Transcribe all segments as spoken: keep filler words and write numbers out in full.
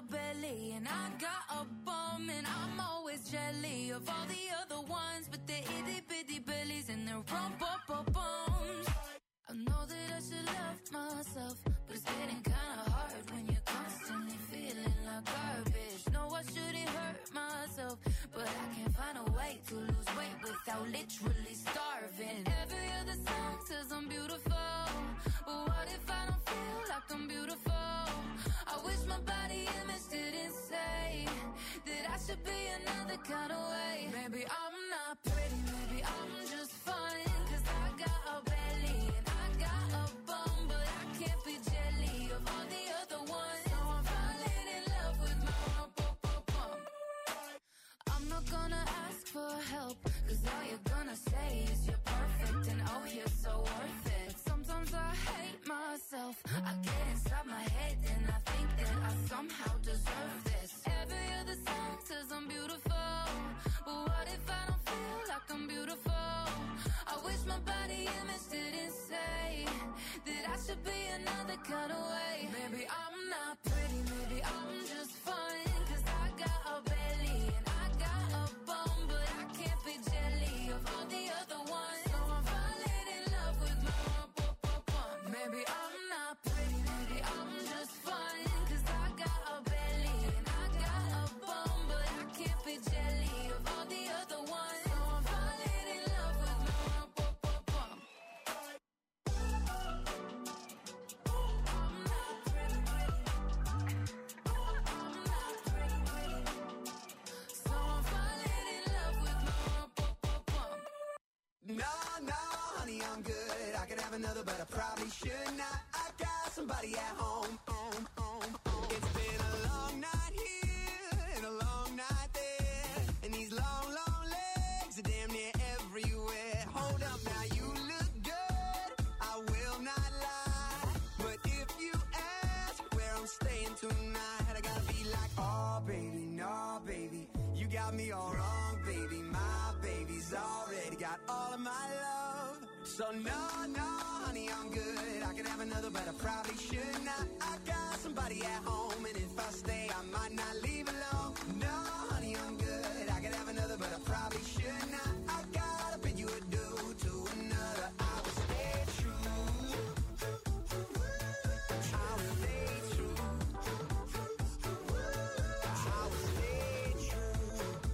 belly and I got a bum, and I'm always jelly of all the other ones, but they're itty bitty bellies and they're rump up up bums. I know that I should love myself, but it's getting kinda hard when you're constantly feeling like garbage. No, I shouldn't hurt myself, but I can't find a way to lose weight without literally starving. Every other song says I'm beautiful, but what if I don't feel like I'm beautiful? I wish my body image didn't say that I should be another kind of way. Maybe I'm not pretty, maybe I'm just fine, cause I got a belly and I got a bum, but I can't be jelly of all the other ones. So I'm falling in love with my bum, bum, bum. I'm not gonna ask for help, cause all you're gonna say is you're perfect and oh you're so worth it. Sometimes I hate myself, I get inside my head and I think that I somehow deserve this. Every other song says I'm beautiful, but what if I don't feel like I'm beautiful? I wish my body image didn't say that I should be another kind of way. Maybe I'm not pretty, maybe I'm just fine, cause I got a belly and I got a bum, but I can't be jelly of all the other ones. So I'm falling in love with my bum, bum, bum. Maybe I'm not pretty, maybe I'm just fine, cause I got a belly and I got a bum, but I can't be jelly of all the other ones. So I'm falling in love with my bum, bum, bum. I'm not pretty, pretty. I'm not pretty, pretty. So I'm falling in love with my bum, bum, bum. No, no, honey, I'm good. I could have another, but I probably should not. I got somebody at home. home, home, home. It's been a long night here and a long night there, and these long, long legs are damn near everywhere. Hold up now, you look good, I will not lie, but if you ask where I'm staying tonight, I gotta be like, oh baby, no baby, you got me all wrong, baby. My baby's already got all of my love. So no, no, honey, I'm good. I could have another, but I probably should not. I got somebody at home, and if I stay, I might not leave alone. No, honey, I'm good. I could have another, but I probably should not. I gotta bid you adieu to another. I will stay true. I will stay true. I will stay true.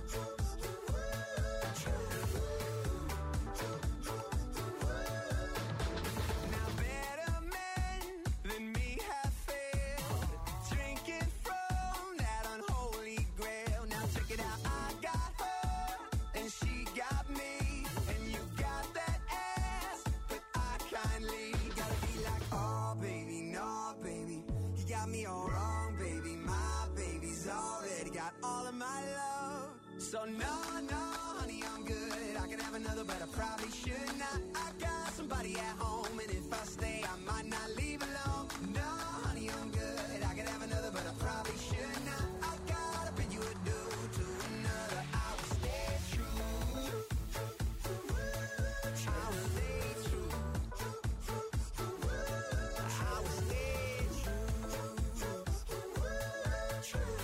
Now better men than me have failed, drinking from that unholy grail. Now check it out, I got her and she got me, and you got that ass, but I kindly gotta be like, oh baby, no baby, you got me all wrong, baby. My baby's already got all of my love. So no, no, honey, I'm good. I could have another, but I probably should not. I got somebody at home, and if I stay, I might not leave alone. No, honey, I'm good. I could have another, but I probably should not. I gotta bid you adieu to another. I will stay true. I will stay true. I will stay true.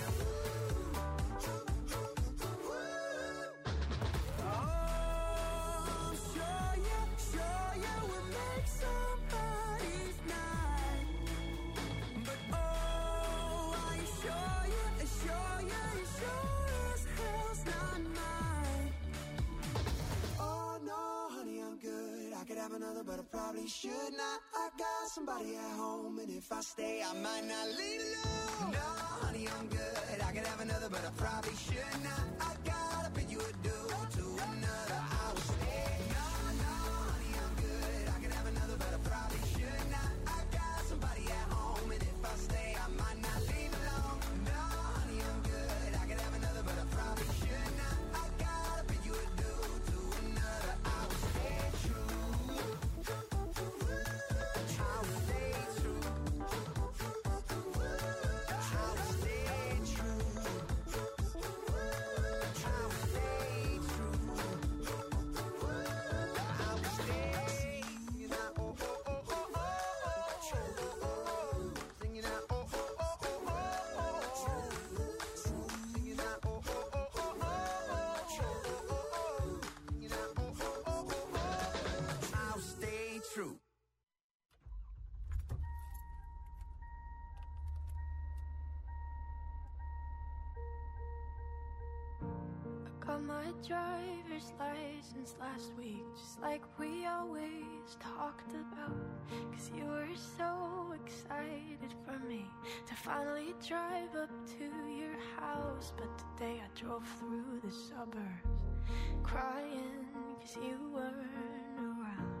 Oh, I'm sure you, sure you would make somebody's night. But oh, are you sure you, sure you, sure as hell's not mine? Oh no, honey, I'm good. I could have another, but I probably should not. I got somebody at home, and if I stay, I might not leave alone. No, honey, I'm good. I could have another, but I probably should not. I gotta bid you adieu to another. I will stay. No, no, honey, I'm good. I could have another, but I probably should not. I got somebody at home, and if I stay, I might not leave alone. No, honey, I'm good. I could have another, but I probably should not. I gotta bid you adieu to another. I will stay true. I will stay true. I will stay true. I got my driver's license last week, just like we always talked about. Cause you were so excited for me to finally drive up to your house. But today I drove through the suburbs crying cause you weren't around.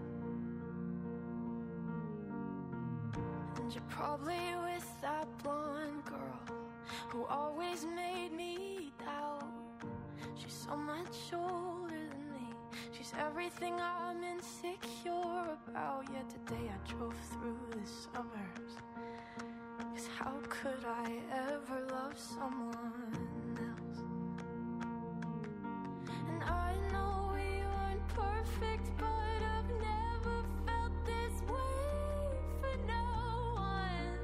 And you're probably with that blonde girl who always made me doubt. She's so much older than me. She's everything I'm insecure about. Yet today I drove through the suburbs. Cause how could I ever love someone else? And I know we weren't perfect, but I've never felt this way for no one.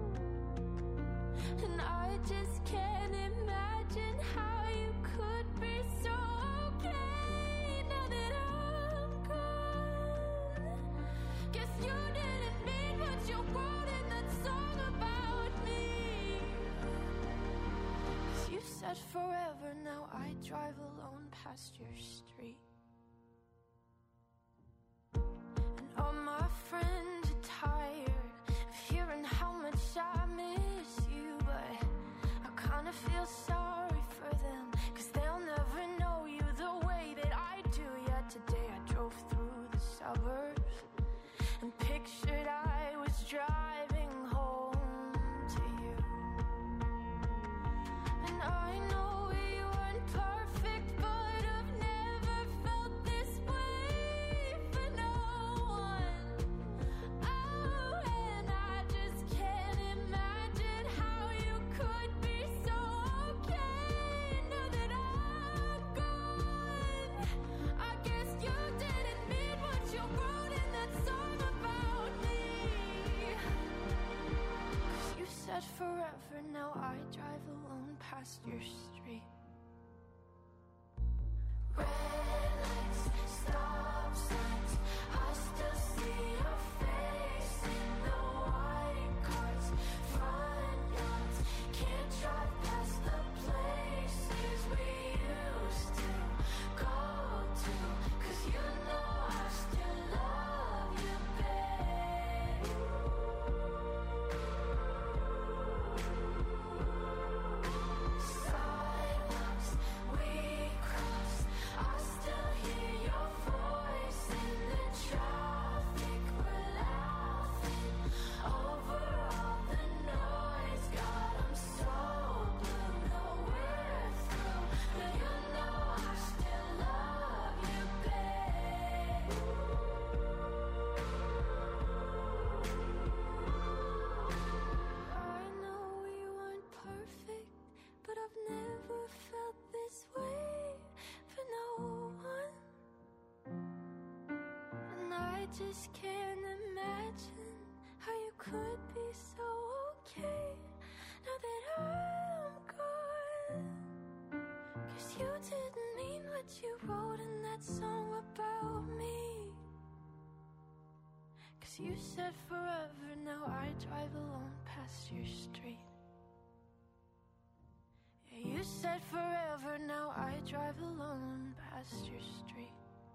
And I just can't imagine how you could be so okay now that I'm gone. Guess you didn't mean what you wrote in that song about me. Cause you said forever, now I drive alone past your street. And all my friends are tired of hearing how much I miss you, but I kinda feel sorry for them, cause they'll never know you the way that I do. Yet today I drove through the suburbs and pictured I was driving home to you. And I know we weren't perfect, but I've never felt this way for no one. Oh, and I just can't imagine how you could be so okay now that I'm gone. I guess you didn't mean what you wrote in that song about me. Cause you said forever, now I drive alone past your street. Red lights, stop signs, I still see your face in the white cars, front yards. Can't drive past the places we used to go to. Cause you know I still love you, babe. Sidewalks we cross, I still hear your voice in the traffic. We're laughing over all the noise. God, I'm so blue, no we're through, but you know I still love you, babe. I know we weren't perfect, but I've never felt this way for no one. And I just can't imagine how you could be so okay now that I'm gone. Cause you didn't mean what you wrote in that song about me. Cause you said forever, now I drive alone past your street. Yeah, you said forever, now I drive alone past your street.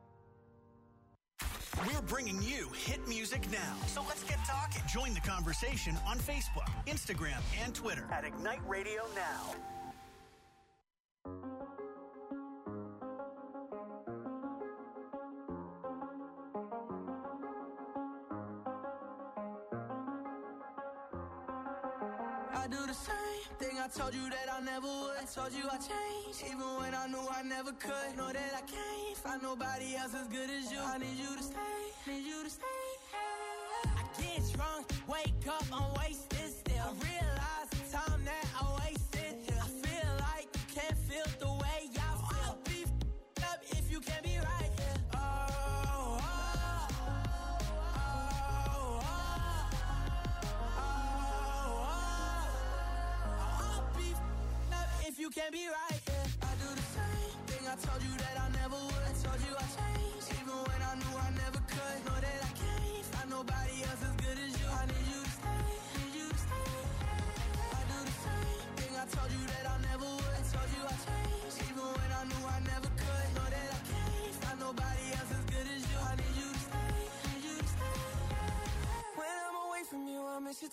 We're bringing you hit music now. So let's get talking. Join the conversation on Facebook, Instagram, and Twitter at Ignite Radio Now. I do the same thing I told you that I never would. I told you I changed, even when I knew I never could. Know that I can't find nobody else as good as you. I need you to stay, need you to stay. I get drunk, wake up, I'm wasted still. I realize the time that I wasted here. I feel like you can't feel the way I feel. I'll be f***ed up if you can't be right here. Oh, oh, oh, oh, oh, oh. I'll be f***ed up if you can't be right here. I do the same thing I told you that I never would. I told you I changed, even when I knew I never could. Know that I can't find nobody else as good as you. I need you to stay, need you to stay. I do the same thing I told you that I never would. I told you I changed, even when I knew I never could.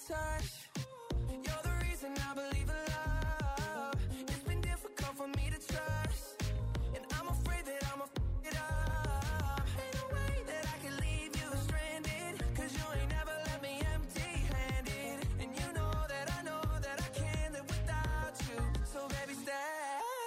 touch. You're the reason I believe in love. It's been difficult for me to trust, and I'm afraid that I'ma f it up. Ain't no way that I can leave you stranded, cause you ain't never left me empty-handed. And you know that I know that I can't live without you. So baby, stay.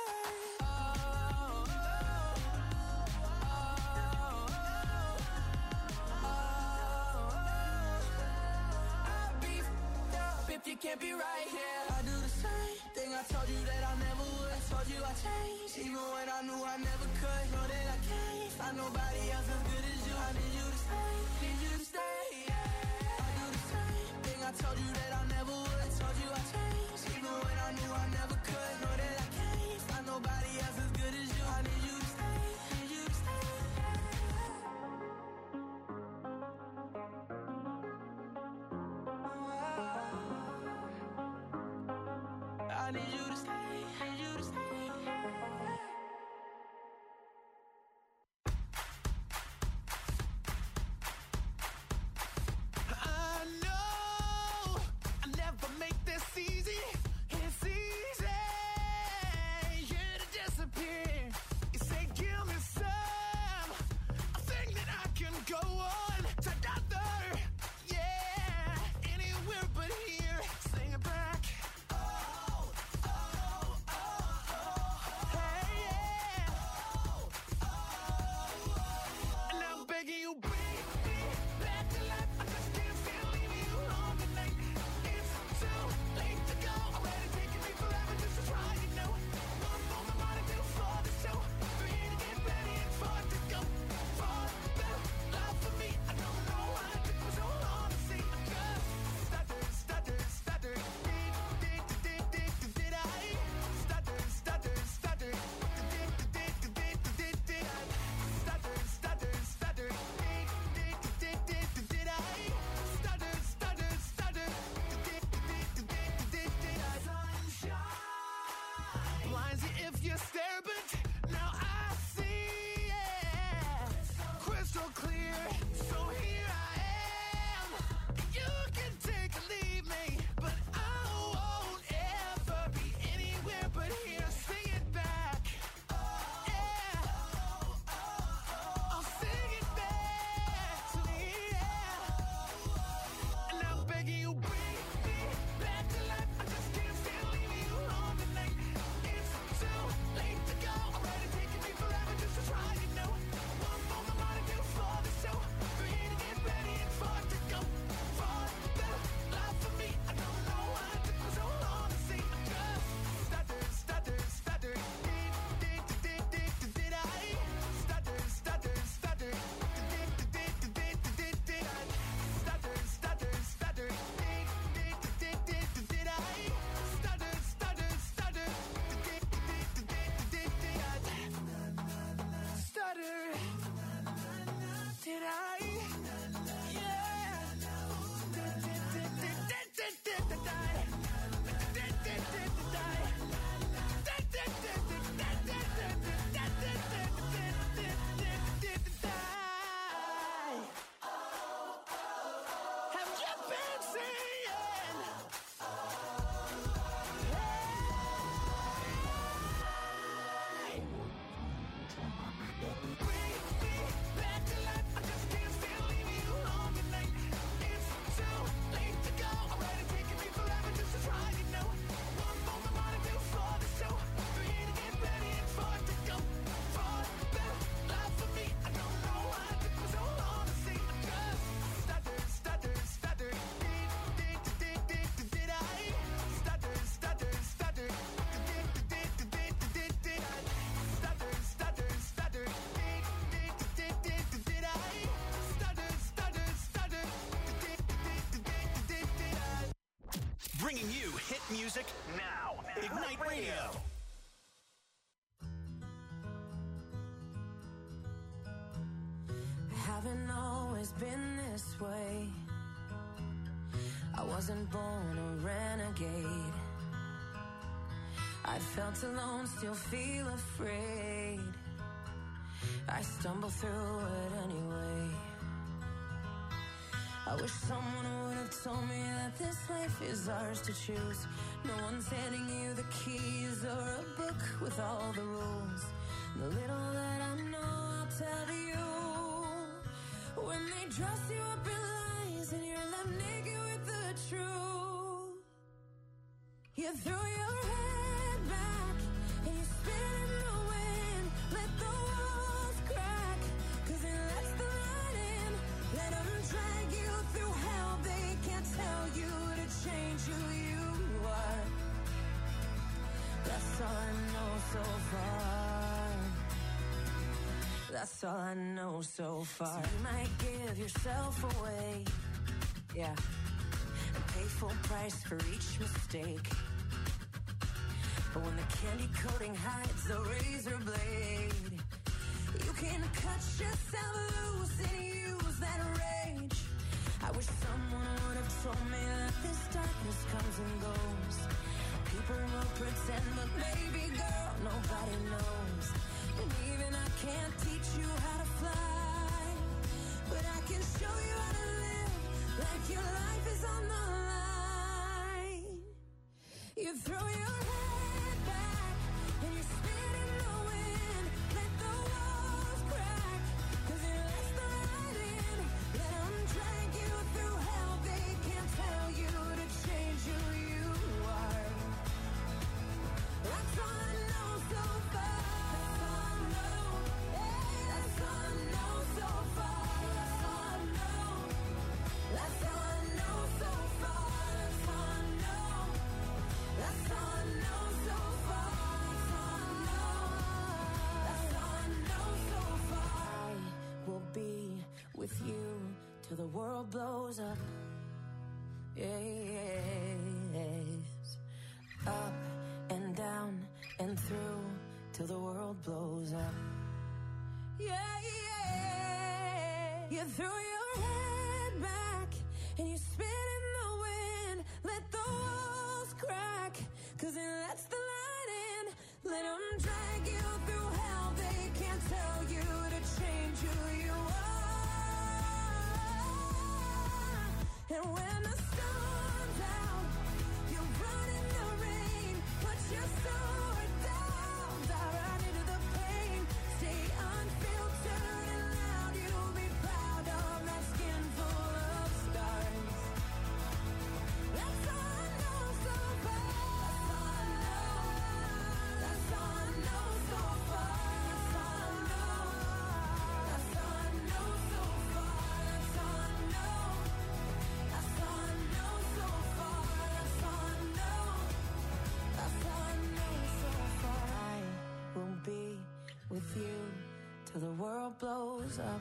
If you can't be right here, I do the same thing I told you that I never would. I told you I changed, even when I knew I never could. Know that I can't find nobody else as good as you. I need you to stay, need you to stay, yeah. I do the same thing I told you that I never would. I told you I changed, even when I knew I never could. Know that I can't find nobody else as good as you. I need you to stay, need you to stay. I need you to stay, need you to stay. I know I never make this easy. It's easy, yeah, to disappear. You say give me some, a thing that I can go on together. Yeah, anywhere but here. Sing it back. Begging you, bring me back to life. I just can't stand leaving you alone tonight. It's too late to go. Already taking me forever just to try, you know. One for my mind to do for the show. Three to get ready and four to go. For the love for me, I don't know why it took me so long to see. I just stutter, stutter, stutter. Did, did, did, did, did, did I? Stutter, stutter, stutter. Did, did, did, did, did, did I? Stutter, stutter, stutter. Blinds you if you stare, but now I see it crystal clear. So here I am. You can take or leave me, but I won't ever be anywhere but here. Sing it back. Yeah. I'll sing it back to me. Yeah. And I'm begging you, bring me back to life. I just can't stand leaving you alone tonight. It's too late to go. Already taking me forever just to try, you know. One for my mind to do for the show. Three to get ready and four to go. For the love for me, I don't know why it took me so long to see. I just stutter, stutter, stutter. Did, did, did, did, did, did I? Stutter, stutter, stutter. Did, did, did, did, did, did, did I? Stutter, stutter, stutter. Did, did, did, did, did, did I? Stutter, stutter, stutter. Did, did, did, did, did, did I? Stutter. Did I? Yeah. Did, did, did, did, did, did, did, did I? Did, did, did, did I? Did, did, did, did, did, did, did, did, did, did, did, did, did, did I? Have you been seeing? Bring me back to life. I just can't stand leaving you alone tonight. It's too late to go. Already taking me forever just to try, you know. One for my mind to do for the show. Three to get ready and four to go. For the love for me, I don't know why it took me so long to see. I just stutter, stutter, stutter. Did, did, did, did, did, did I? Stutter, stutter, stutter. Did, did, did, did, did, did I? Stutter, stutter, stutter. Did, did, did, did, did, did I? Stutter, stutter, stutter. Did, did, did, did, did, did I? Bringing you hit music now. Ignite Radio. Haven't always been this way. I wasn't born a renegade. I felt alone, still feel afraid. I stumble through it anyway. I wish someone would have told me that this life is ours to choose. No one's handing you the keys or a book with all the rules. The little that I know, I'll tell to you. When they dress you up in lies and you're left naked with the truth, you throw your head back and you spin in the wind. Let the walls crack, cause it lets the light in. Let them drag you through hell. They can't tell you to change who you are. That's all I know so far. That's all I know so far. So you might give yourself away, yeah, and pay full price for each mistake. But when the candy coating hides the razor blade, you can cut yourself loose and use that rage. I wish someone would have told me that this darkness comes and goes. People will pretend, but baby girl, nobody knows. And even I can't teach you how to fly, but I can show you how to live like your life is on the line. You throw your head back and you spin in the wind. Let the walls crack, cause it lets the light in. Let them drag you through hell. They can't tell you to change who you are. That's all I know so far. That's all I know so far. That's all I know. That's all I know so far. That's all I know. That's all I know so far. That's all I know. That's all I know so far. I will be with you till the world blows up. Yes. Up and down and through till the world blows up. Yeah, yeah. You throw your head back and you spin in the wind. Let the walls crack, cause it lets the light in. Let them drag you through hell. They can't tell you to change who you are. And when the sun's out, you run in the rain. Put your sword down, dive right into the pain. Stay unfiltered and loud. You'll be proud of that skin full of scars. That's all I know so far. That's all I know. That's all I know so far. That's all I know. That's all I know so far. That's all I know. That's all I know so far. That's all I know. That's all I know so far. I will be with you till the world blows up.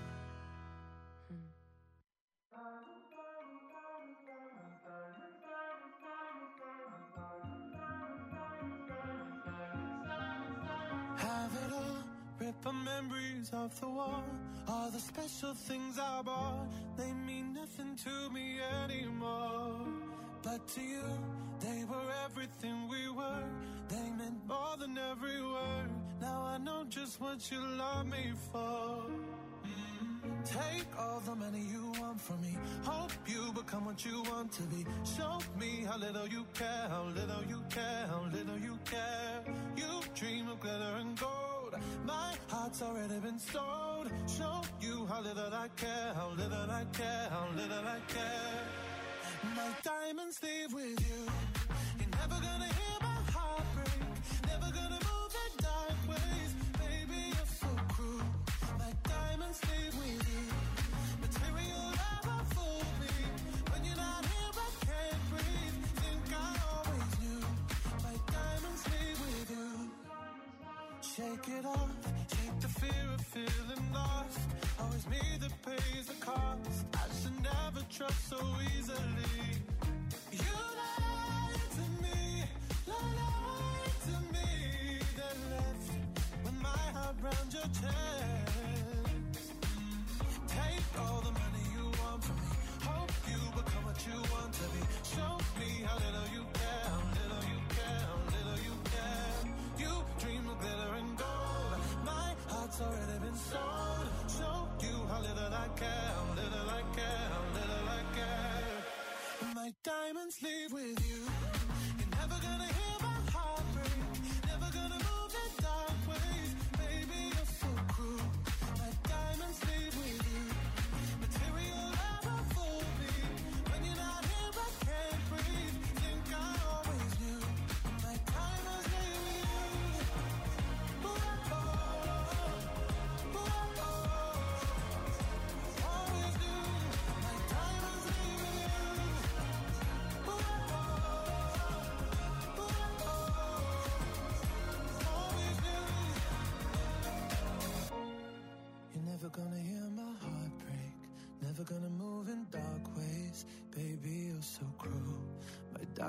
Have it all, rip our memories off the wall. All the special things I bought, they mean nothing to me anymore. But to you, they were everything we were. They meant more than every word. Now I know just what you love me for. Mm. Take all the money you want from me. Hope you become what you want to be. Show me how little you care, how little you care, how little you care. You dream of glitter and gold. My heart's already been sold. Show you how little I care, how little I care, how little I care. My diamonds leave with you. You're never gonna hear my heart break. Never gonna move in dark ways. Baby, you're so cruel. My diamonds leave with you. Material never fooled me. When you're not here, I can't breathe. Think I always knew. My diamonds leave with you. Shake it off. Shake the fear of feeling lost. Always me that pays the cost. I should never trust so easily. You lied to me, lied to me. Then left with my heart round your chest. Take all the money you want from me. Hope you become what you want to be. Show me how little you care, how little you care, how little you care. You dream of glitter and gold. My heart's already been sold. Show you how little I care, how little I care, how little I care.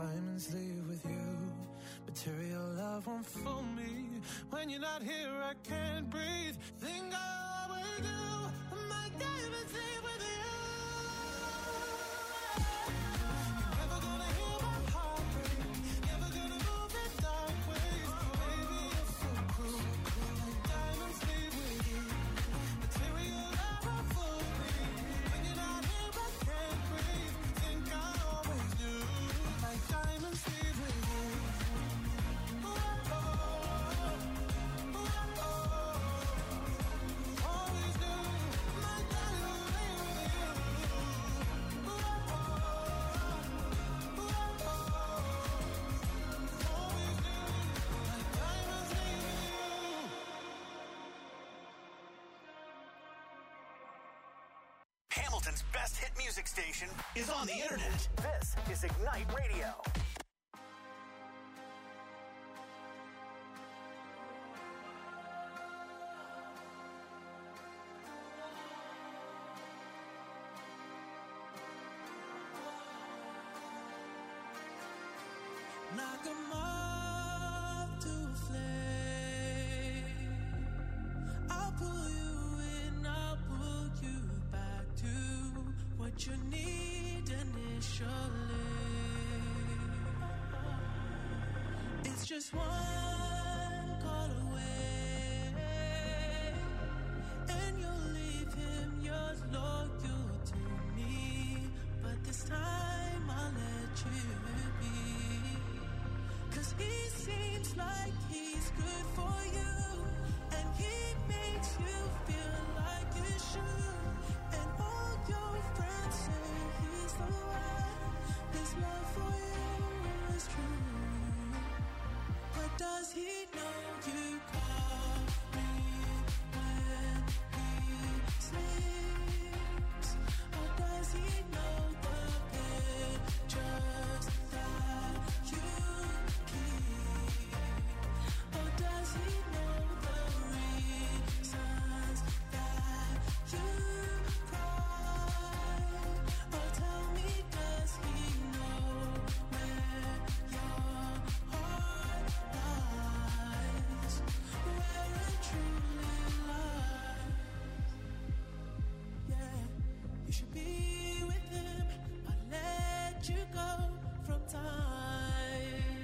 diamonds leave with you. Material love won't fool me. When you're not here, I can't breathe. Think I always do. My diamonds leave with you. You're never gonna hear my heart break. Never gonna move in dark ways. Baby, you're so cruel. My diamonds leave with you. Material love won't fool me. When you're not here, I can't breathe. Think I always do. My diamonds leave with you. Hamilton's best hit music station is on the internet. This is Ignite Radio. Knock 'em off to a flame. I'll pull you in, I'll pull you back to what you need initially. It's just one call away, and you'll leave him yours loyal to me. But this time I'll let you be. 'Cause he seems like he's good for you, and he makes you feel like you should. And all your friends say he's the one. His love for you is true. But does he know you call me when he sleeps? Or does he know the pictures that you keep? Or does he know the reasons that you cry? Or tell me, does he know where your heart lies? Where it truly lies? Yeah, you should be with him. I'll let you go from time.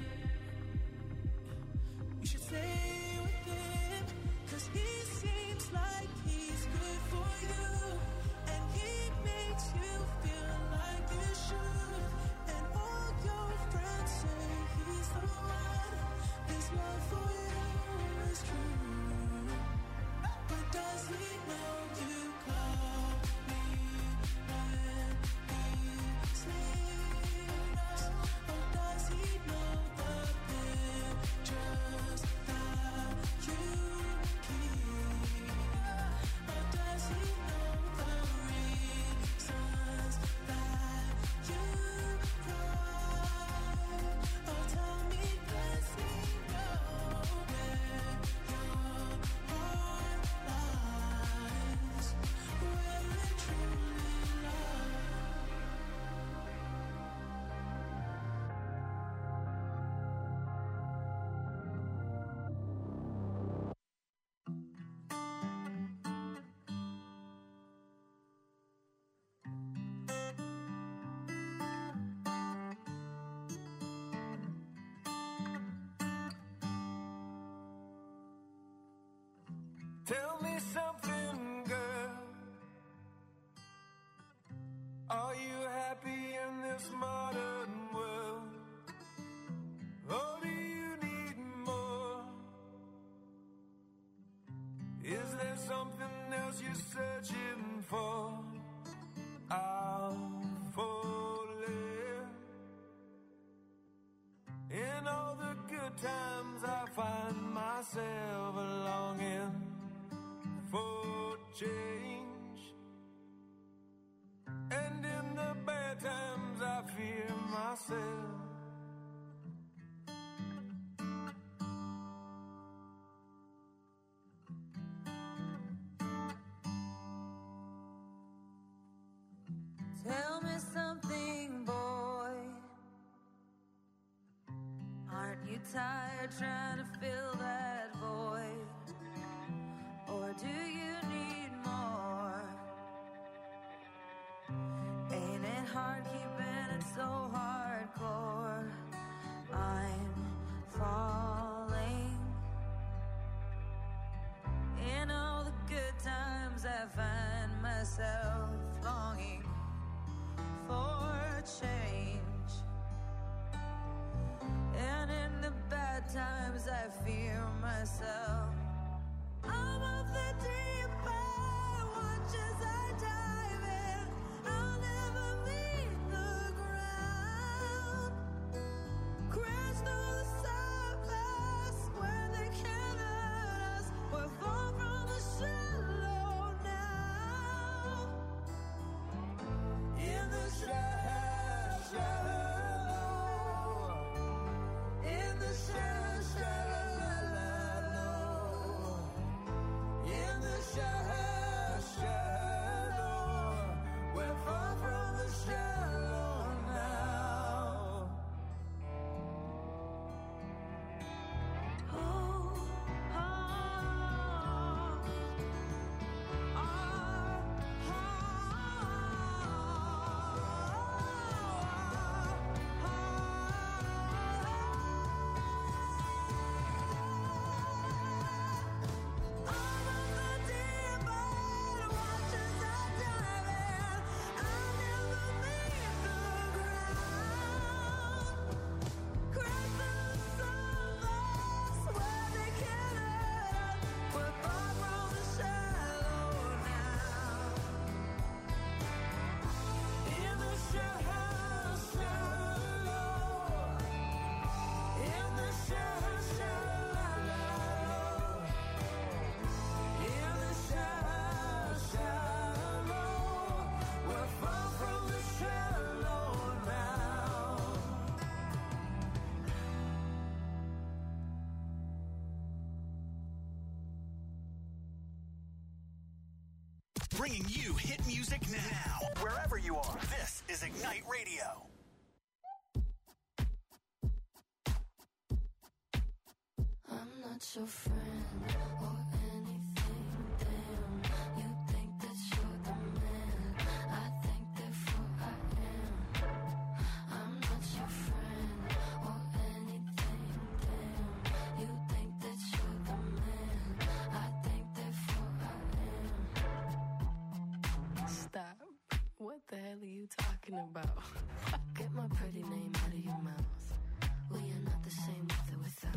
You should stay with him, 'cause he seems like he's good for you, and he makes you feel like you should. And all your friends say he's the one. His love for you is true. But does he know you call me when he sleeps? Or does he know the pictures that you keep? Or does he know the reasons that you cry? Or tell me, does he know where your heart lies? Where it truly lies? Tell me something, girl. Are you happy in this modern world? Or do you need more? Is there something else you're searching for? I'm falling. In all the good times I find myself longing for change, and in the bad times I fear myself. Tell me something, boy. tired trying to fill that void? Or do you need more? Ain't it hard keeping it so hardcore? I'm falling. In all the good times I find myself longing for change. And in the bad times I fear myself. I'm of the deep end, watch as I dive in. I'll never meet the ground. Crash through the surface where they can't hurt us. We're far from the shallow now. In the shallow, shallow. In the shallow, shallow. In the shallow, shallow. We're far from the shallow now. Oh, oh, Bringing you hit music now, wherever you are. This is Ignite Radio. I'm not your friend or anything, damn. You think that you're the man, I think therefore I am. I'm not your friend or anything, damn. You think that you're the man, I think therefore I am. Stop. What the hell are you talking about? Get my pretty name out of your mouth. We are not the same with or without.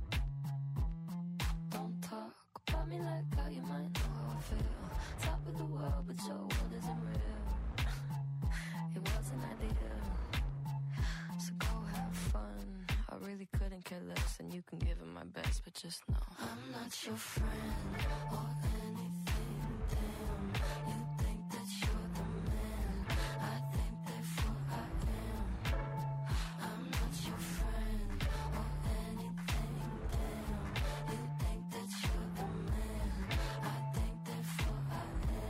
Don't talk about me like how you might know how I feel. Top of the world, but your world isn't real. It wasn't ideal. So go have fun. I really couldn't care less, and you can give it my best, but just know I'm not your friend or anything, damn. You think that you're the man, I think therefore I am. I'm not your friend or anything, damn. You think that you're the man, I think therefore I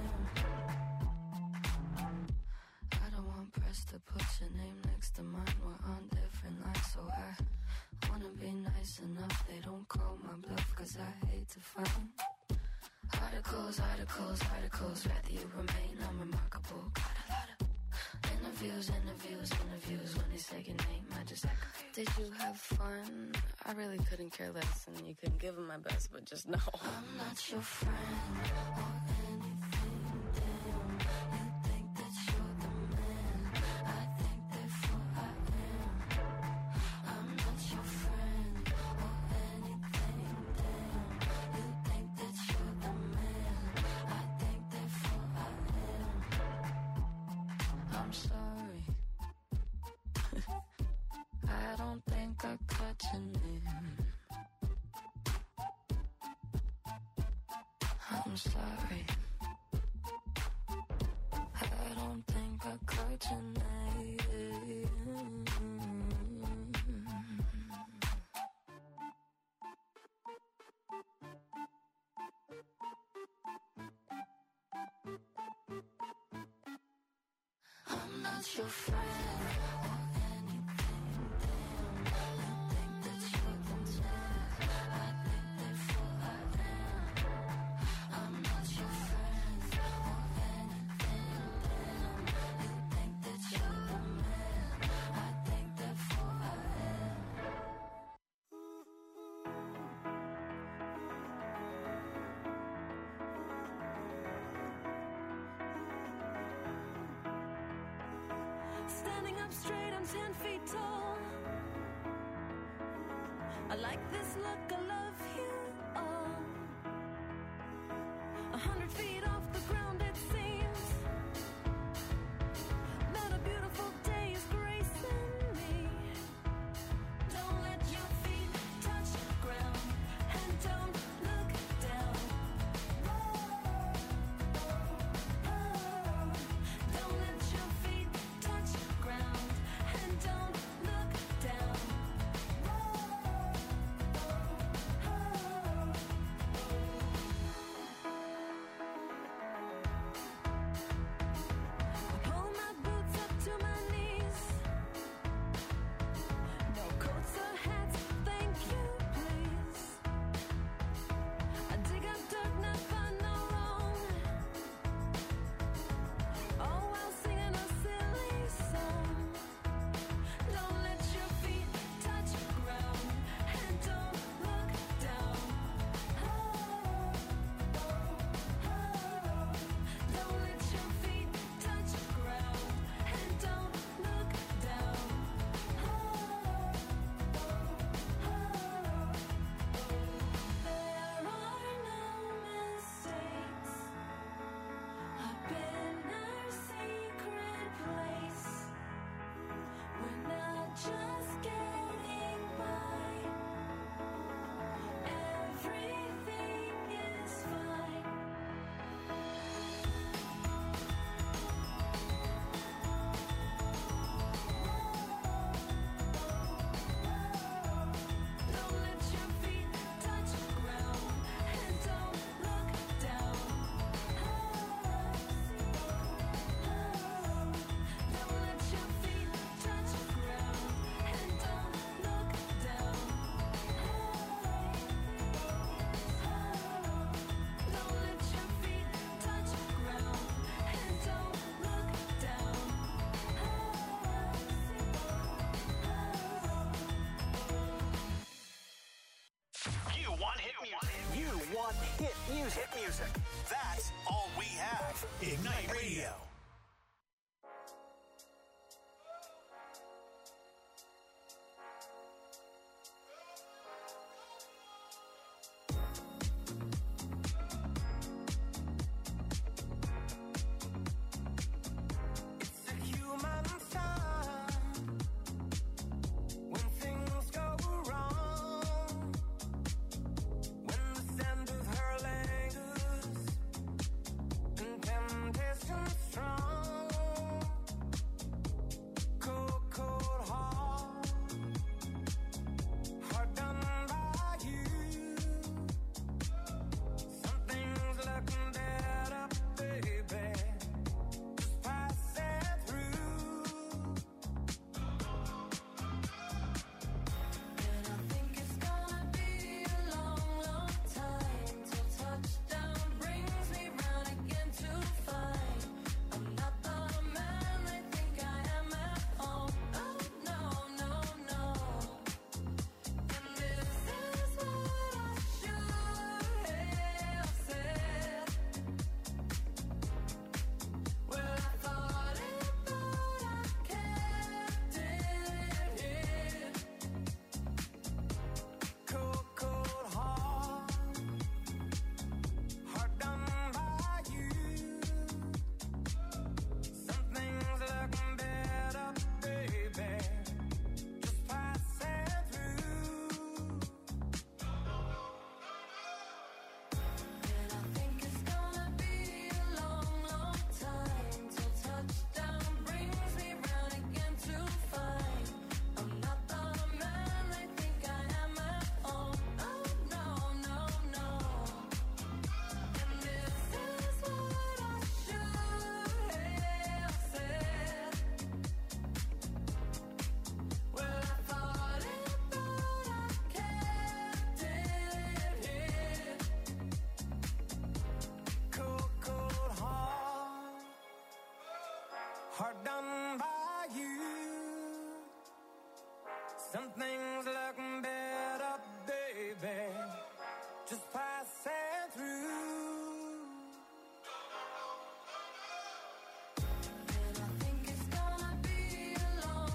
am. I don't want press to put your name next to mine. We're on different lines, so I wanna be nice enough. They don't call my bluff, cause I hate to find articles, articles, articles. Rather you remain unremarkable. Got a lot of interviews, interviews, interviews. When they say your name, I just like, did you have fun? I really couldn't care less, and you couldn't give them my best, but just know I'm not your friend or anything, damn. You think that you're the man, I think therefore I am. I'm not your friend or anything, damn. You think that you're the man, I think therefore I am. I'm sorry. I don't think I caught your name. I'm sorry. I don't think I caught your name. I'm not your friend or anything, damn. You think that you're the up straight, I'm ten feet tall. I like this look, I love you all. A hundred feet off the ground it seems that a beautiful day is gracing me. Don't let your feet touch the ground and don't look down. Don't let your feet touch the ground and don't look down. Pull my boots up to my knees. No coats or hats, thank you, please. I dig up dirt, not find no wrong. All while singing a silly song. Don't let your feet touch the ground and don't look down. Don't let your feet touch the ground and don't look down. There are no mistakes. I've been our secret place. We're not just getting by. Everything is fine. Don't let your feet touch the ground and don't look down. Don't let your feet touch the ground and don't look down. Don't let your feet touch the ground and don't look down. You want hit music. You want hit music. Hit music. That's all we have. Ignite Radio. It's a human sign when things go wrong. When the scent of her lingers and temptation strong. Cold, cold heart, hard done by you. Something's looking better, baby. Just pass it through. And I think it's gonna be a long, long time till touchdown brings me round again to find I'm not the man they think I am at home. Oh no, no, no. And this is what I should have said. Well, I thought it, but I kept it hid. Cold, cold heart, hard done by you. Something's looking better, baby. Just pass it through. And I think it's gonna be a long, long time till touchdown brings me round again to find I'm not the man they think I am at home. Oh no, no, no. And this is what I should have said. Well, I thought it, but I kept it hid. Cold, cold heart, hard done by you. Something's looking better, baby. Just pass it through. And I think it's gonna be a long,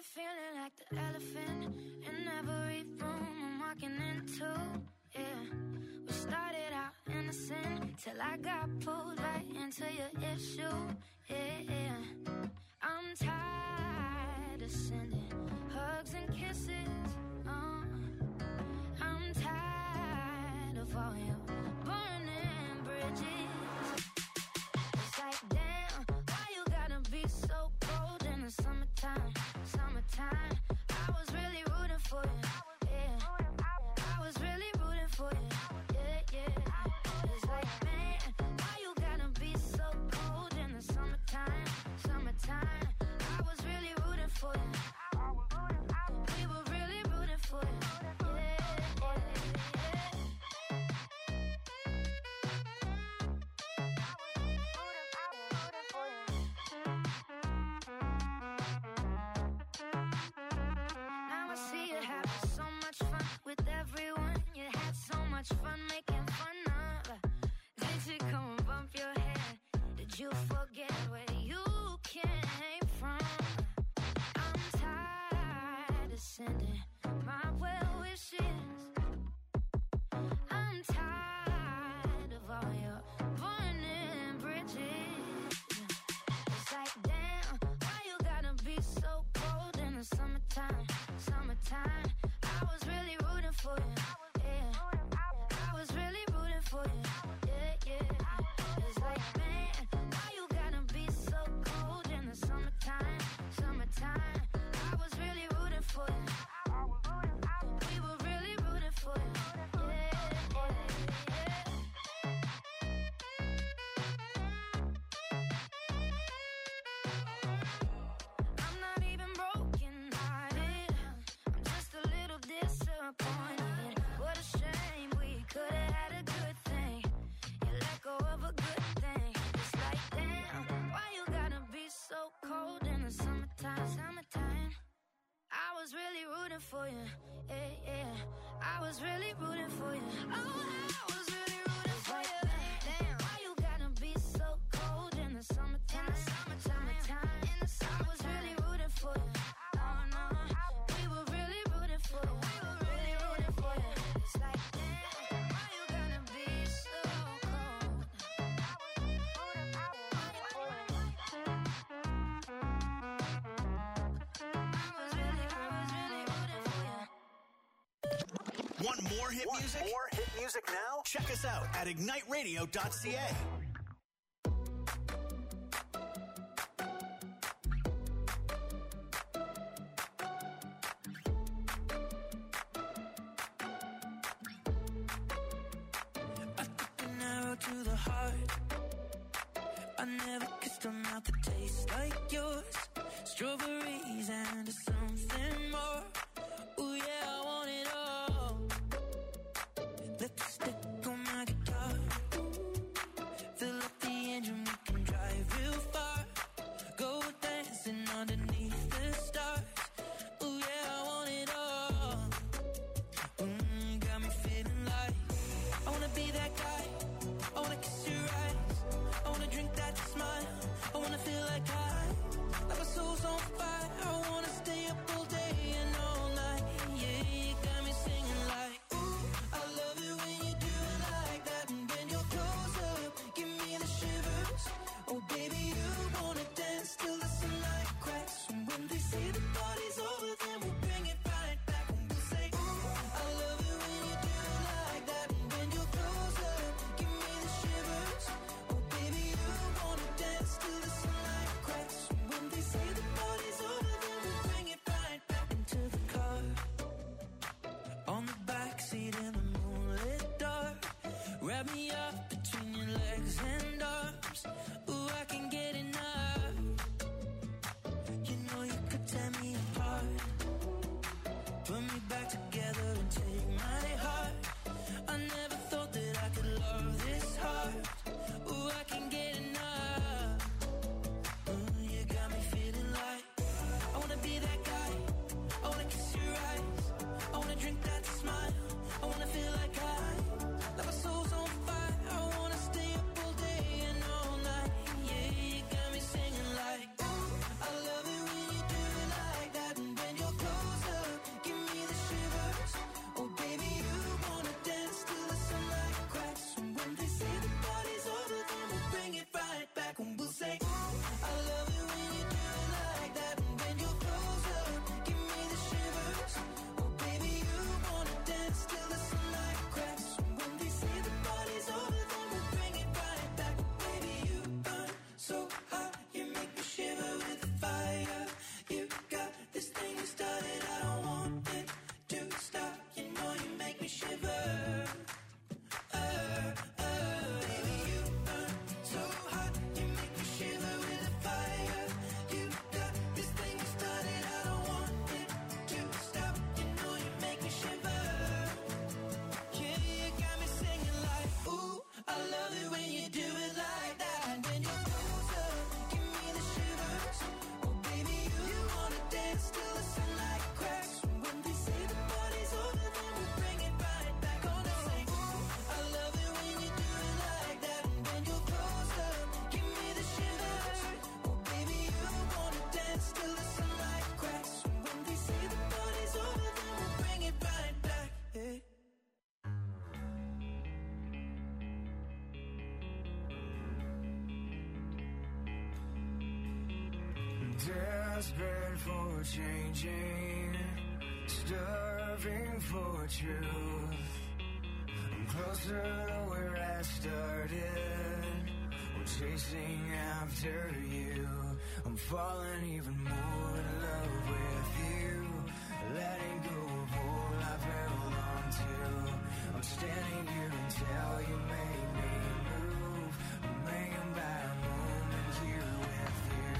me feeling like the elephant in every room I'm walking into. Yeah, we started out innocent till I got pulled right into your issue. Yeah, yeah. I'm tired of sending hugs and kisses. Uh, I'm tired of all your burning bridges. It's like, damn, why you gotta be so cold in the summertime? Summertime, I was really rooting for you. Yeah, I was really rooting for you. Yeah, yeah. It's like, man, why you gotta be so cold in the summertime? Summertime, I was really rooting for you. We were really rooting for you. Yeah, yeah, yeah. Now I see you having so much fun with everyone. You had so much fun making fun of. Did you come and bump your head? Did you forget where you came from? I'm tired of sending my well wishes. I'm tired of all your burning bridges. It's like, damn, why you gotta be so cold in the summertime? Summertime, I was really rooting for you. Yeah, I was really rooting for you. Yeah, yeah. It's like, man, why you gotta be so cold in the summertime? Summertime, I was really rooting for you. We were really rooting for you. Yeah, yeah, yeah. I'm not even broken hearted. I'm just a little disappointed. What a shame, we could have had a good thing. You let go of a good thing. It's like, damn, why you gotta be so cold in the summertime? Summertime, I was really rooting for you. Yeah, yeah. I was really rooting for you. Oh, I was really rooting for you. Damn, why you gotta be so cold in the summertime? Summertime, in the summer, I was really rooting for you. Oh no, we were really rooting for you. We were really rooting for you. It's like, damn, why you gotta be so cold? I was really, I was really rooting for you. Want more hit Want music? more hit music now? Check us out at ignite radio dot c a. I took an arrow to the heart. I never kissed a mouth that tastes like yours. Strawberries and something more. Ooh yeah, I want it all. Let the stick on my guitar. Fill up the engine, we can drive real far. Go dancing underneath the stars. Ooh yeah, I want it all. Mm, got me feeling like I wanna be that guy. I wanna kiss your eyes. I wanna drink that smile. I wanna feel like I, like my soul's on fire. I wanna stay up all day and all desperate for changing, starving for truth. I'm closer to where I started. I'm chasing after you. I'm falling even more in love with you. Letting go of all I've held on to. I'm standing here until you make me move. I'm hanging by a moment here with you.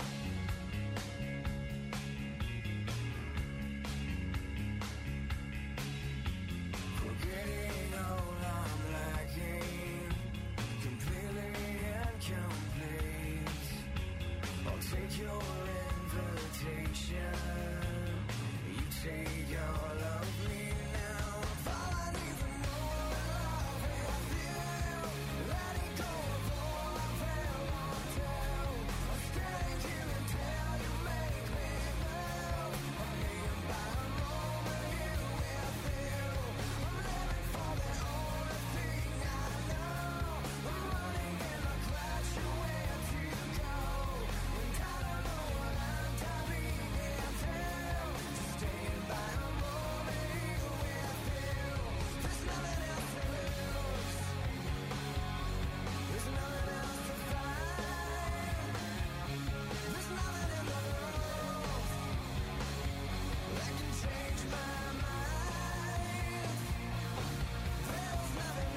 Forgetting all I'm lacking, completely incomplete. I'll take your invitation. You take all of me now. I'm falling even more in love with you. Letting go of all I've held on to. I'm standing here until you make me move. I'm hanging by a moment here with you. I'm living for the only thing I know. I'm running in a crash, where to go? And I don't know what I'm tapping into. Just staying by a moment here with you. There's nothing else to lose. There's nothing else to find. There's nothing in the world that can change my mind. There's nothing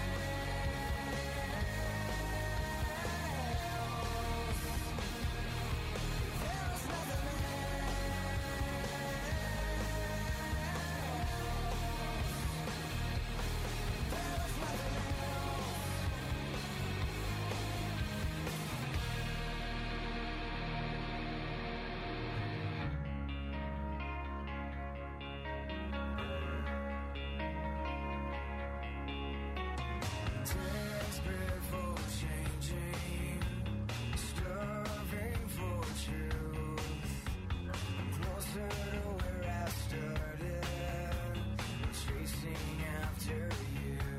There's nothing There's nothing desperate for changing, starving for truth. I'm closer to where I started, chasing after you.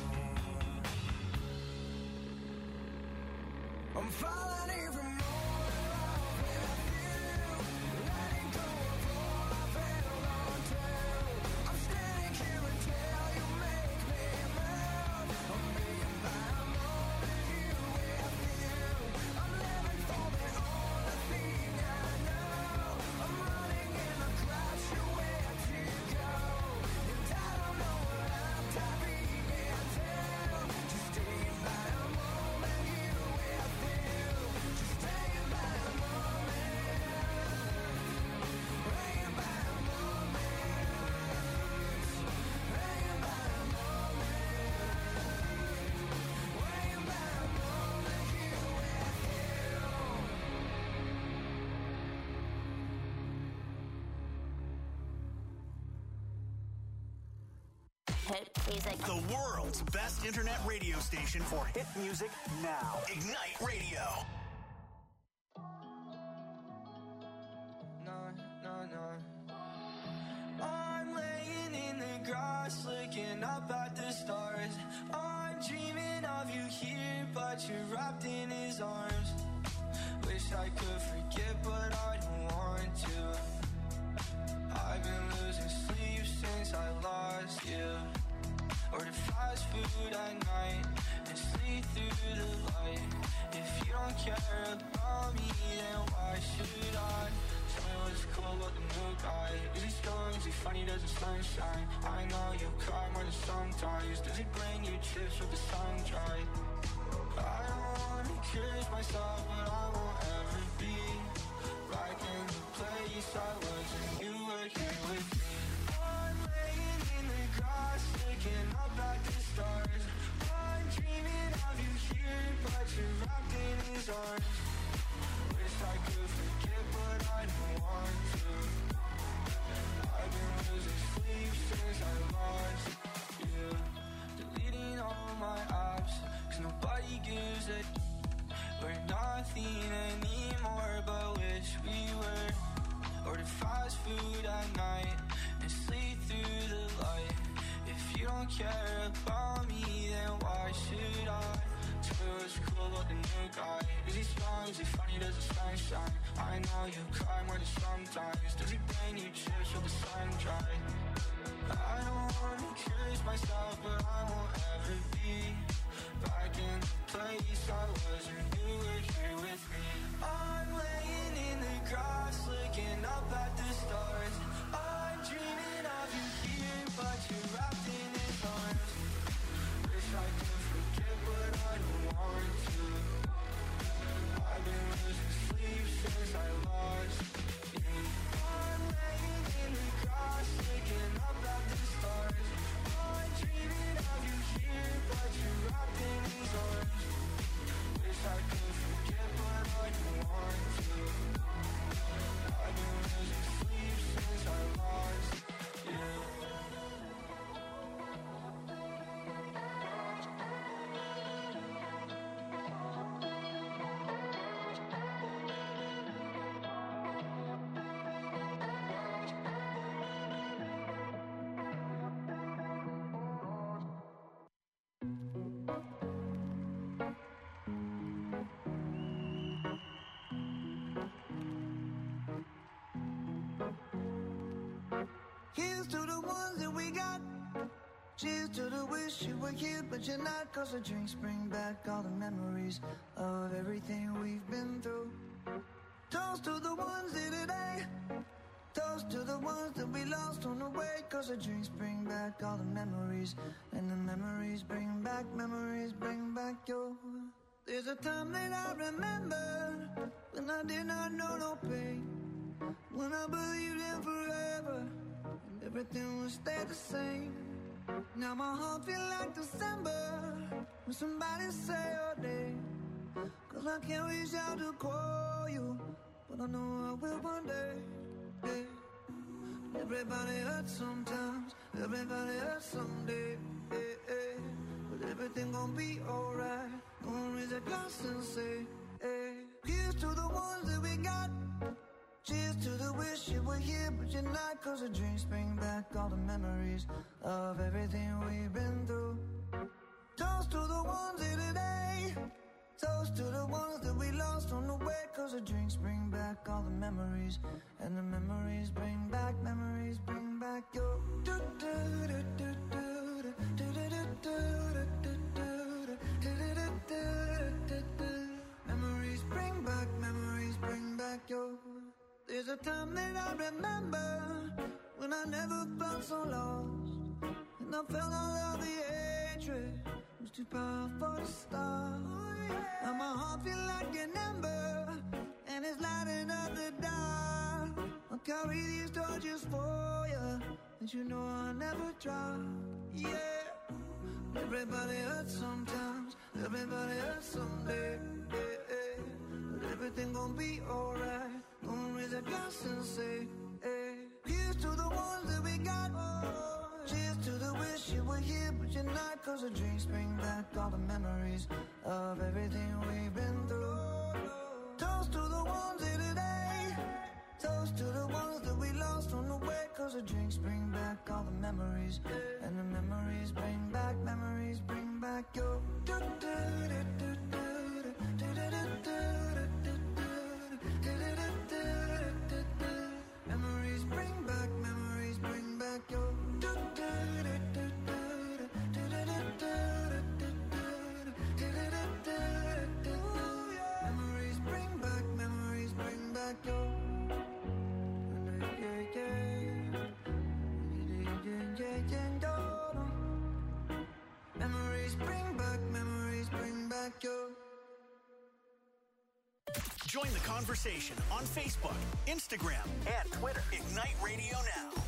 I'm falling even more in love with you. Letting go of all I've held on to. I'm standing here until you make me move. I'm being by a moment here with you. I'm living for the only thing I know. I'm running in a crash, where to go? And I don't know what I'm tapping into. Just staying by a moment here with you. Just staying by a moment. Hanging by a moment. Hanging by a moment. Hanging by a moment here with Hit music. The world's best internet radio station for hit music now. Ignite Radio. No, no, no. I'm laying in the grass, looking up at the stars. I'm dreaming of you here, but you're wrapped in his arms. Wish I could forget, but I don't want to. I've been losing sleep since I lost you. Order fast food at night and sleep through the light. If you don't care about me, then why should I? Tell me what's cool about the new guy. Is he strong? Is he funny? Does the sunshine? I know you cry more than sometimes. Does he bring you chips with the sun dry? I don't wanna curse myself, but I won't ever be back in the place I was when you were here with me. I'm laying in the grass, looking up at the stars. I'm dreaming of you here, but you're wrapped in his arms. Wish I could forget, but I don't want to. I've been losing sleep since I lost you. Deleting all my apps, cause nobody gives a. We're nothing anymore, but wish we were. Order fast food at night and sleep through the light. If you don't care about me, then why should I? Tell me what's cool about the new guy. Is he strong? Is it funny there's a sunshine? I know you cry more than sometimes. Does it pain you tears till the sun dry? I don't wanna accuse myself, but I won't ever be back in the place I was when you were here with me. I'm laying in the grass, looking up at the stars. I'm dreaming of you here, but you're wrapped in his arms. Wish I could forget, but I don't want to. I've been losing sleep since I lost you. I'm laying in the grass, looking up at the stars. I'm dreaming of you here, but you're wrapped in his arms. Wish I could forget, but I don't want to. I've been losing sleep since I lost you. Here's to the ones that we got. Cheers to the wish you were here, but you're not. Cause the drinks bring back all the memories of everything we've been through. Toast to the ones here today. Toast to the ones that we lost on the way. Cause the drinks bring back all the memories. And the memories bring back, memories bring back your. There's a time that I remember when I did not know no pain. When I believed in forever and everything would stay the same. Now my heart feel like December when somebody say your name. Cause I can't reach out to call you, but I know I will one day. Yeah. Everybody hurts sometimes, everybody hurts someday. Yeah, yeah. But everything gon' be alright. Gonna raise a glass and say, hey. Here's to the ones that we got. Cheers to the wish you were here, but you're not. Cause the drinks bring back all the memories of everything we've been through. Toast to the ones here today. Toast to the ones that we lost on the way. Cause the drinks bring back all the memories. And the memories bring back, memories bring back your. Memories bring back, memories bring back your. There's a time that I remember when I never felt so lost. And I felt all of the hatred was too powerful to stop. Now my heart feel like an ember and it's lighting up the dark. I'll carry these torches for you, and you know I'll never drop. Yeah. Everybody hurts sometimes, everybody hurts someday. Yeah, yeah. But everything gon' be alright. Gonna raise a glass and say, hey. Here's to the ones that we got. Cheers to the wish you were here, but you're not. Cause the drinks bring back all the memories of everything we've been through. Toast to the ones here today. Toast to the ones that we lost on the way. Cause the drinks bring back all the memories. And the memories bring back, memories bring back your. Memories bring back, memories bring back your. Memories bring back, memories bring back your. Memories bring back, memories bring back your. Join the conversation on Facebook, Instagram, and Twitter. Ignite Radio Now.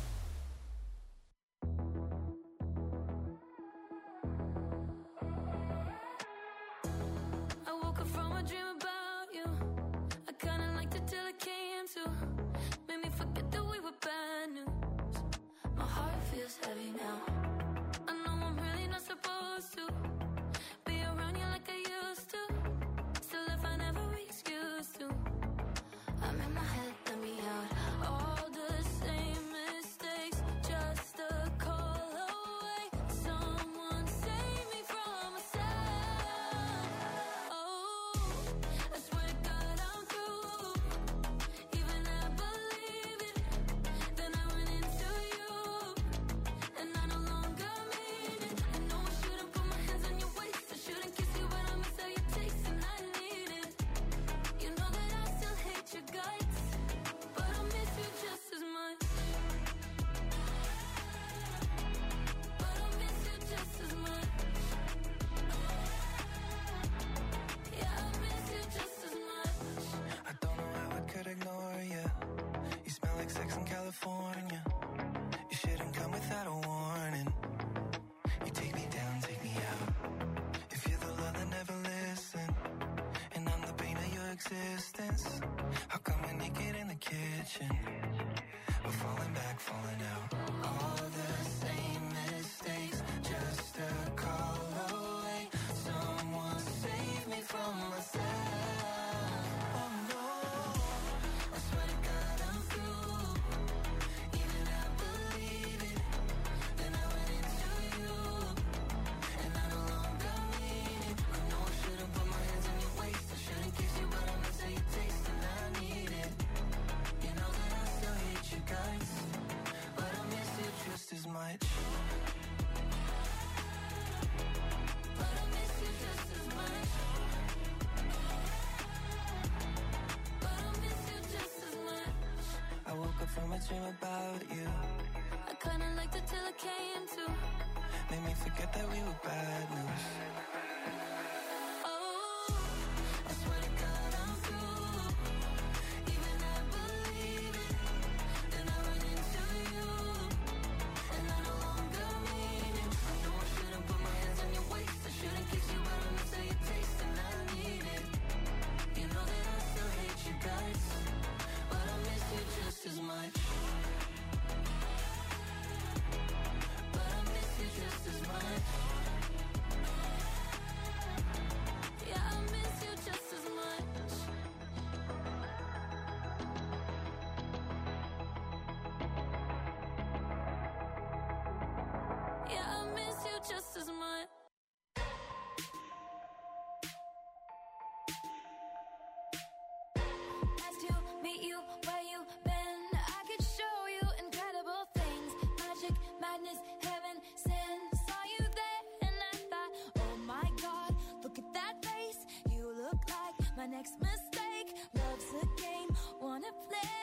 I woke up from a dream about you. I kinda liked it till it came to. Made me forget that we were bad news. My heart feels heavy now. I know I'm really not supposed to be around you like I used to. Still if I never excuse to. I'm in my head, let me out. All the same mistakes. existence. How come we're naked in the kitchen? We're falling back, falling out. All the same mistakes, just a call away. Someone save me from myself. Oh no, I swear to God I'm through. Even I believe it. Then I went into you, and I no longer need it. I know I shouldn't put my hands on your waist. I shouldn't kiss you, but I miss how you taste, and I need it. You know that I still hate you guys, but I miss you just as much. But I miss you just as much. But I miss you just as much. I woke up from a dream about you. I kinda liked it till it came to. Made me forget that we were bad news. Oh, I swear to God I'm through. Even I believe it. Then I run into you, and I no longer mean it. I know I shouldn't put my hands on your waist. I shouldn't kiss you, but I miss how you taste, and I need it. You know that I still hate you guys, but I miss you just as much. But I miss you just as much. yeah, I miss you just as much. Yeah, I miss you just as much. Nice to meet you where you been. I could show you incredible things. Magic, madness, heaven, sin. Saw you there and I thought, oh my God, look at that face. You look like my next mistake. Love's a game, wanna play.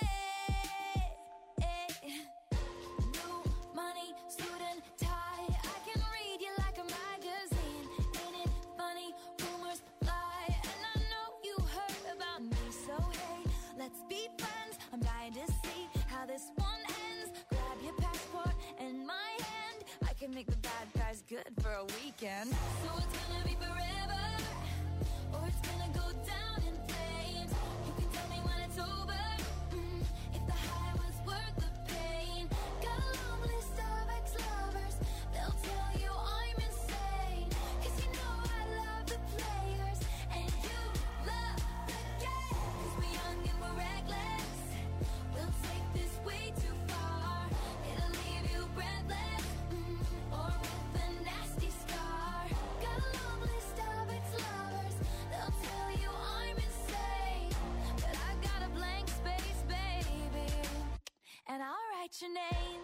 New money, suit and tie. I can read you like a magazine. Ain't it funny? Rumors fly, and I know you heard about me. So hey, let's be friends. I'm dying to see how this one ends. Grab your passport and my hand. I can make the bad guys good for a weekend. So it's gonna be forever, or it's gonna go down in flames. You can tell me when it's over, mm, if the high was worth the pain. Got a long list of ex-lovers, they'll tell you I'm insane. Cause you know I love the players, and you love the game. Cause we're young and we're reckless, we'll take this way too far. It'll leave you breathless, mm, or with a nasty scar. Got a long list of ex-lovers, they'll tell you I'm insane. But I got a blank space, baby, and I'll write your name.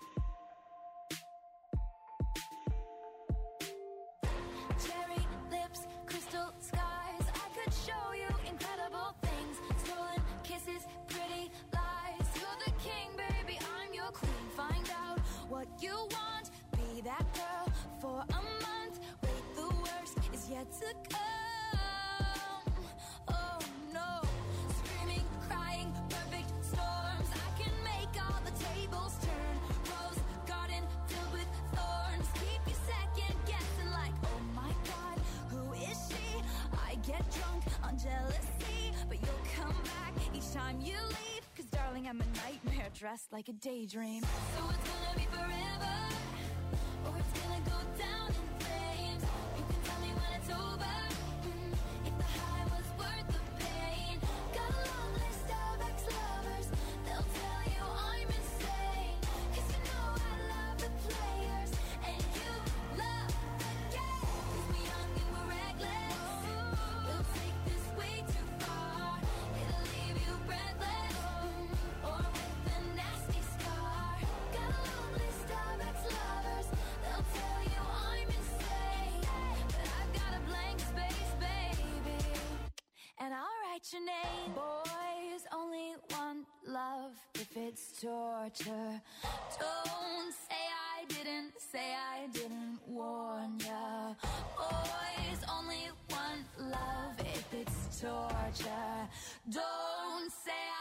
Cherry lips, crystal skies. I could show you incredible things. Stolen kisses, pretty lies. You're the king, baby, I'm your queen. Find out what you want. Be that girl for a month. Wait, the worst is yet to come. Oh no. Screaming, crying, perfect storms. I can make all the tables turn. Rose garden filled with thorns. Keep you second guessing like, oh my God, who is she? I get drunk on jealousy, but you'll come back each time you leave. Cause darling, I'm a nightmare dressed like a daydream. So it's gonna be forever, or it's gonna go down in flames. You can tell me when it's over, mm, if the high was worth the pain. Got a long list of ex-lovers, they'll tell you I'm insane. Cause you know I love the players, and you love the game. Cause we're young and we're reckless, we'll take this way too far. It'll leave you breathless, mm, or with a nasty scar. Got a long list of ex-lovers, they'll tell you I'm insane. But I've got a blank space, baby, and I'll write your name. Boys only want love if it's torture. Don't say I didn't, say I didn't warn ya. Boys only want love if it's torture. Don't say